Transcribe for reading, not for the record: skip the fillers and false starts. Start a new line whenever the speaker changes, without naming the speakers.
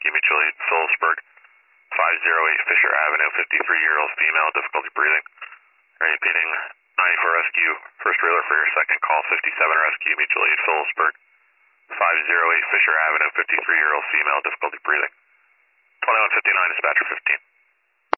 Rescue Mutual Aid, Phillipsburg, 508 Fisher Avenue, 53-year-old female, difficulty breathing. Repeating, 94 Rescue, first trailer for your second call, 57 Rescue Mutual Aid, Phillipsburg, 508 Fisher Avenue, 53-year-old female, difficulty breathing. 2159, dispatcher 15.